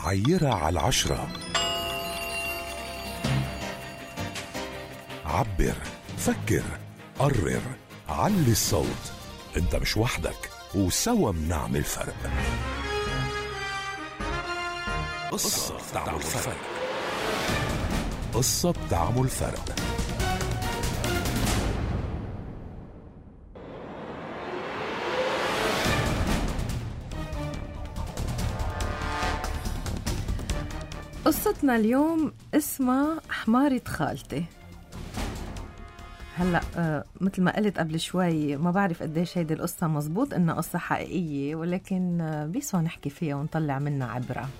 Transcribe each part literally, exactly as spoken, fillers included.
عيرة على العشرة. عبر، فكر، قرر، علي الصوت. انت مش وحدك، وسوا بنعمل فرق. قصة بتعمل فرق. قصة بتعمل فرق. قصتنا اليوم اسمها حمارة خالتي. هلأ آه مثل ما قلت قبل شوي، ما بعرف قديش هيدي القصة مزبوط إنها قصة حقيقية، ولكن آه بيسوى نحكي فيها ونطلع منها عبرة.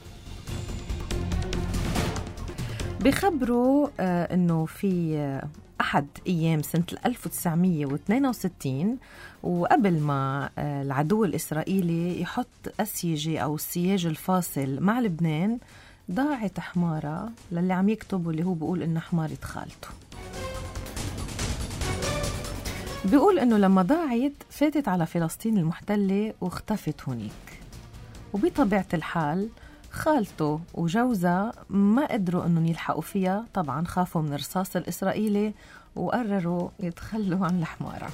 بيخبروا آه إنه في آه أحد أيام سنة ألف وتسعمية واثنين وستين، وقبل ما آه العدو الإسرائيلي يحط أسيجي أو السياج الفاصل مع لبنان، ضاعت حمارة للي عم يكتب واللي هو بيقول إنها حمارة خالته. بيقول إنه لما ضاعت فاتت على فلسطين المحتلة واختفت هناك، وبطبيعة الحال خالته وجوزها ما قدروا إنهم يلحقوا فيها، طبعا خافوا من الرصاص الإسرائيلي وقرروا يتخلوا عن الحمارة.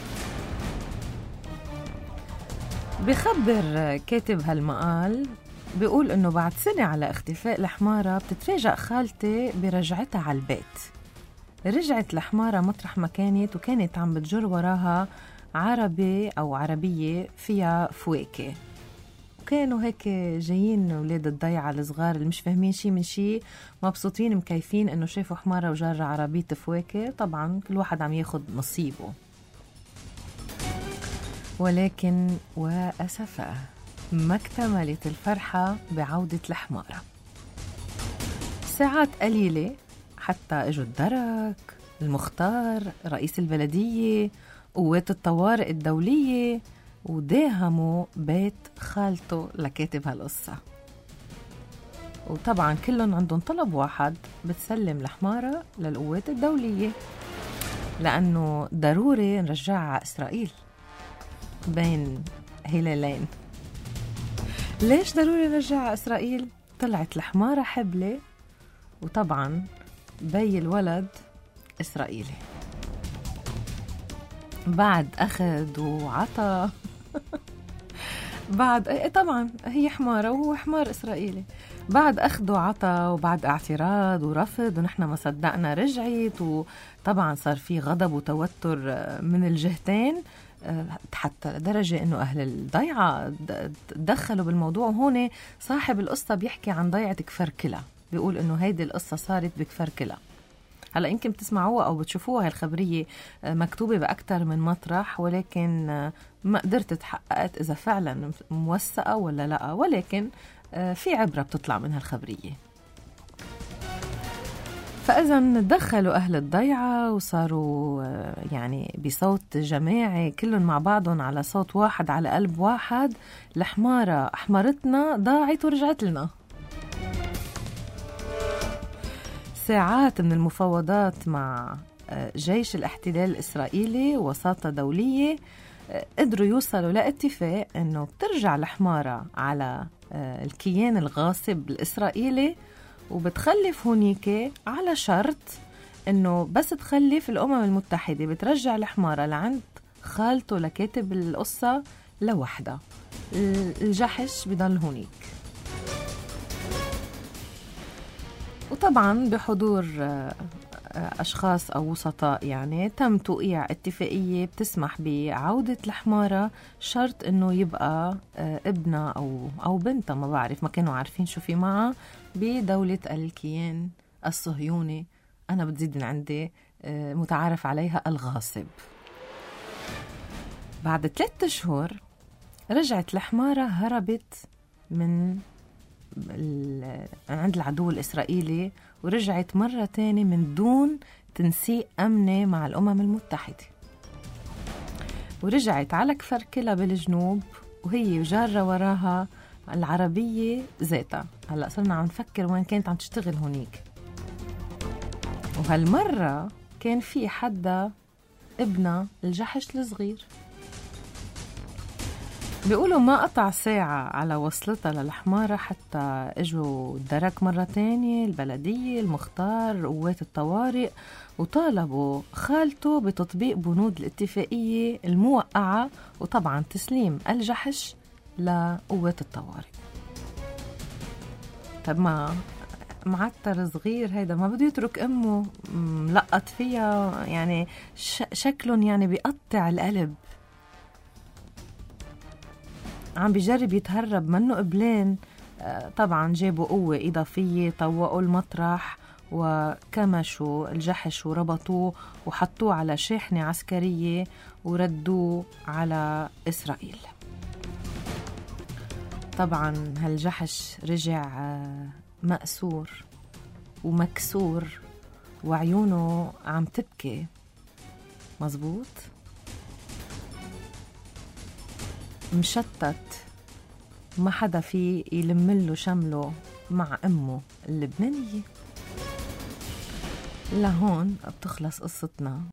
بخبر كاتب هالمقال بيقول إنه بعد سنة على اختفاء الحمارة بتتفاجأ خالتي برجعتها على البيت. رجعت الحمارة مطرح ما كانت، وكانت عم بتجر وراها عربي أو عربية فيها فواكه، وكانوا هيك جايين ولاد الضيعة الصغار اللي مش فاهمين شي من شي، مبسوطين مكيفين إنه شافوا حمارة وجارة عربية فواكه. طبعا كل واحد عم ياخد نصيبه، ولكن وأسفاه ما اكتملت الفرحة بعودة الحمارة. ساعات قليلة حتى اجوا الدرك، المختار، رئيس البلدية، قوات الطوارئ الدولية، وداهموا بيت خالته لكاتب هالقصة. وطبعا كلهم عندهم طلب واحد، بتسلم الحمارة للقوات الدولية، لأنه ضروري نرجعها على إسرائيل بين هلالين. ليش ضروري نرجعها على إسرائيل؟ طلعت الحمارة حبلة، وطبعا بي الولد إسرائيلي. بعد أخذ وعطى بعد طبعا هي حمارة وهو حمار إسرائيلي. بعد أخذ وعطى وبعد اعتراض ورفض، ونحن ما صدقنا رجعت، وطبعا صار في غضب وتوتر من الجهتين، حتى لدرجة إنه أهل الضيعة دخلوا بالموضوع. وهون صاحب القصة بيحكي عن ضيعة كفركلة، بيقول إنه هيدي القصة صارت بكفركلة. هلأ يمكن بتسمعوها أو بتشوفوها هالخبرية مكتوبة بأكتر من مطرح، ولكن ما قدرت تحققت إذا فعلا موثقة ولا لا، ولكن في عبرة بتطلع من هالخبرية. فإذا دخلوا أهل الضيعة وصاروا يعني بصوت جماعي، كلهم مع بعضهم على صوت واحد على قلب واحد: الحمارة أحمرتنا، ضاعت ورجعت لنا. ساعات من المفاوضات مع جيش الاحتلال الإسرائيلي وساطة دولية قدروا يوصلوا لاتفاق أنه بترجع الحمارة على الكيان الغاصب الإسرائيلي، وبتخلف هونيك على شرط أنه بس تخلف الأمم المتحدة بترجع الحمارة لعند خالته لكاتب القصة لوحدة، الجحش بضل هونيك. وطبعا بحضور أشخاص أو وسطاء يعني تم توقيع اتفاقية بتسمح بعودة الحمارة، شرط إنه يبقى ابنها أو أو بنتها، ما بعرف، ما كانوا عارفين شو في معها، بدولة الكيان الصهيوني. أنا بتزيد من عندي متعارف عليها الغاصب. بعد ثلاثة أشهر رجعت الحمارة، هربت من عند العدو الإسرائيلي، ورجعت مرة تانية من دون تنسيق أمني مع الأمم المتحدة، ورجعت على كفركلة بالجنوب، وهي وجارة وراها العربية ذاتها. هلأ صرنا عم نفكر وين كانت عم تشتغل هونيك. وهالمرة كان في حدا ابنها الجحش الصغير. بيقولوا ما قطع ساعة على وصلتها للحمارة حتى اجوا الدرك مرة تانية البلدية المختار قوات الطوارئ وطالبوا خالته بتطبيق بنود الاتفاقية الموقعة وطبعا تسليم الجحش لقوات الطوارئ. طب ما معتر صغير هيدا ما بده يترك امه ملقط فيها، يعني شكلهم يعني بيقطع القلب. عم بيجرب يتهرب منه قبلين، طبعا جابوا قوة إضافية طوقوا المطرح وكمشوا الجحش وربطوه وحطوه على شاحنة عسكرية وردوه على إسرائيل. طبعا هالجحش رجع مأسور ومكسور وعيونه عم تبكي. مزبوط، مشتت، ما حدا فيه يلمله شمله مع أمه اللبنانية. لهون بتخلص قصتنا.